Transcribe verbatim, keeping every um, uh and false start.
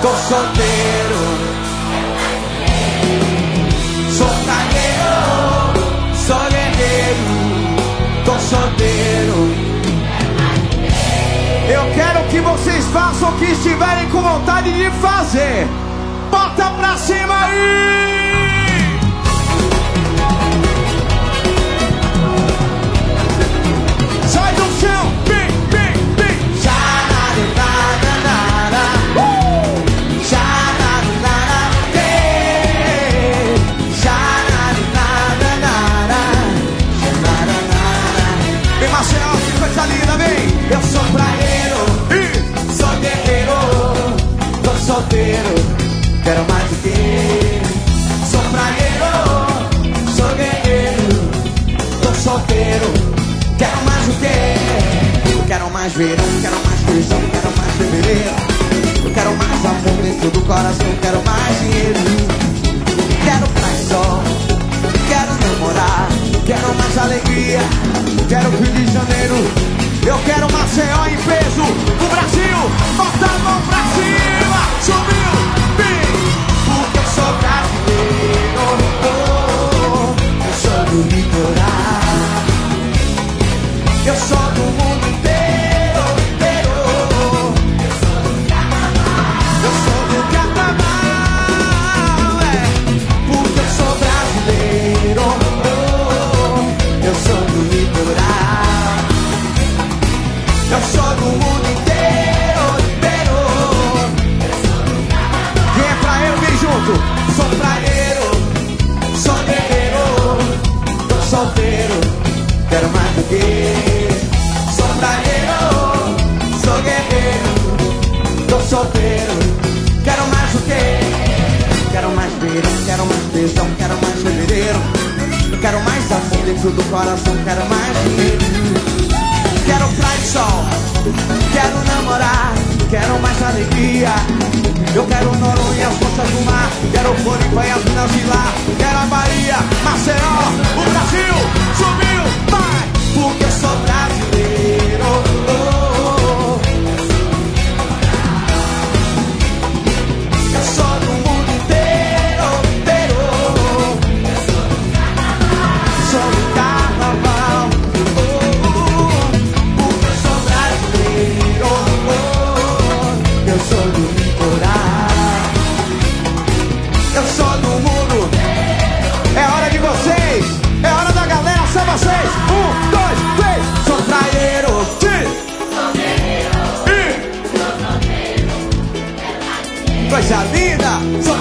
tô solteiro. Sou cagueiro, sou guerreiro, tô solteiro. Eu quero que vocês façam o que estiverem com vontade de fazer. Bota pra cima aí! Sai do chão! Bim, bim, bim! Xanarunara, uh! Xanarunara, yeah! Xanarunara, xanarunara. Vem, Marcelo, que coisa linda, vem! Eu sou praieiro, sou guerreiro, tô solteiro, quero mais do que. Sou praieiro, sou guerreiro, tô solteiro, quero mais do que. Eu quero mais verão, quero mais feijão, quero mais fevereiro. Eu quero mais amor dentro do coração, quero mais dinheiro. Quero praia e sol, quero namorar, quero mais alegria, quero Rio de Janeiro. Eu quero Maceió em peso, o Brasil, bota a mão pra cima, subiu, bem, porque eu sou brasileiro, oh, eu sou do litoral, eu sou do mundo inteiro, inteiro, eu sou do carnaval, eu sou do carnaval, é, porque eu sou brasileiro, oh, eu sou do litoral. Eu sou do mundo inteiro, inteiro. Quem é praieiro, vem junto. Sou praieiro, sou guerreiro, tô solteiro, quero mais do que. Sou praieiro, sou guerreiro, tô solteiro, quero mais do que. Quero mais verão, quero mais beijão, quero mais fevereiro. Eu quero mais amor dentro do coração, quero mais dinheiro. Quero praia e sol, quero namorar, quero mais alegria. Eu quero Noronha e as forças do mar, quero Floripa e as minas de lá. Quero a Bahia, Maceió, o Brasil, subiu, vai, porque eu sou brasileiro, oh, oh, oh. Eu sou do mundo inteiro, inteiro. Eu sou do carnaval, sou do carnaval. Eu sou do litoral, eu sou do mundo. É hora de vocês, é hora da galera, são vocês. Um, dois, três. Sou praieiro, sou guerreiro, sou solteiro, coisa linda. Sou